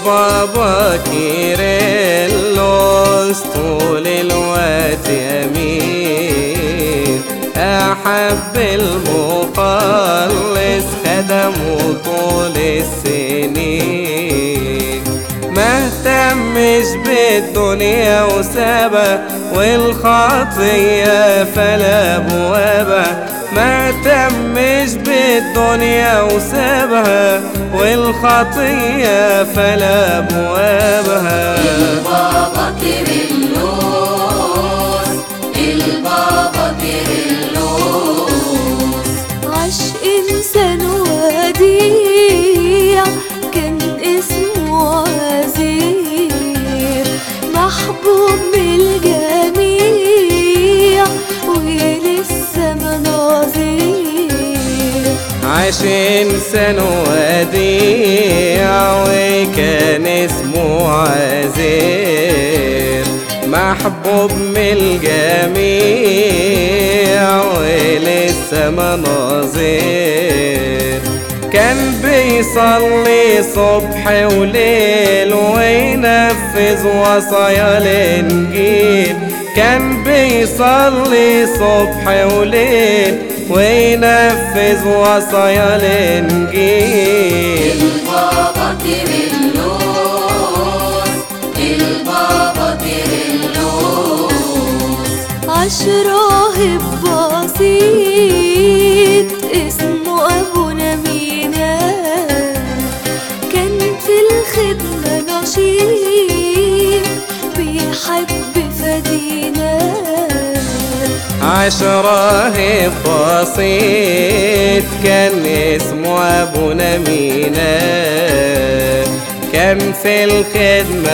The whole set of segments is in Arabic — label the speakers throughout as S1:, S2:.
S1: البابا كيرلس طول الوقت أمين، أحب المخلص خدمه طول السنين، ما اهتمش بالدنيا وسابها والخطية فلا بوابها، ما اهتمش بالدنيا وسابها والخطية فلا بوابها.
S2: البابا كيرلس، البابا كيرلس،
S3: عاش إنسان وديع كان اسمه عزير، محبوب من الجميع ولسه مناظير.
S1: عاش إنسان وديع وكان اسمه عزير، محبوب من الجميع ولسه مناظير. كان بيصلي صبح وليل وينفذ وصايا الإنجيل، كان بيصلي صبح وليل وينفذ وصايا الإنجيل.
S2: البابا كيرلس، البابا كيرلس،
S3: عاش راهب بسيط اسمه أبونا مينا، كان في الخدمة نشيط بيحب فدينا.
S1: عاش راهب بسيط كان اسمه أبونا مينا، كان في الخدمة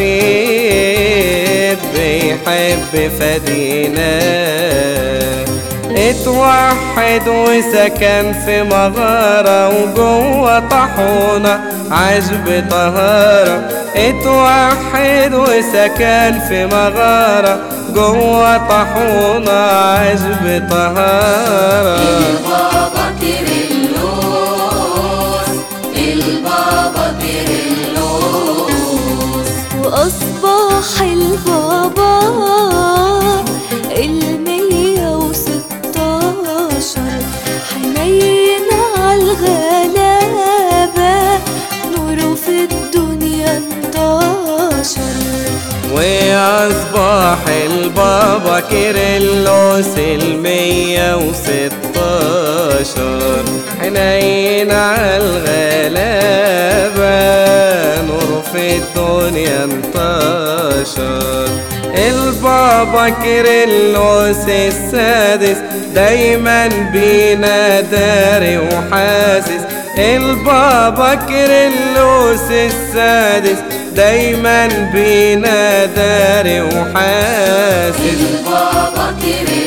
S1: نشيط بيحب فدينا. اتوحد وسكن في مغارة وجوه طاحونة عاش بطهارة، اتوحد وسكن في مغارة جوه طاحونة عاش بطهارة.
S2: البابا كيرلس، البابا كيرلس،
S3: وأصبح البابا 116 حنين عالغلابة، نوره في الدنيا انتشر.
S1: وأصبح البابا كيرلس 116 حنين عالغلابة، نور في الدنيا انتشر. البابا كيرلس السادس دايما بينا داري وحاسس، البابا كيرلس السادس دايما بينا داري وحاسس.
S2: البابا كيرلس.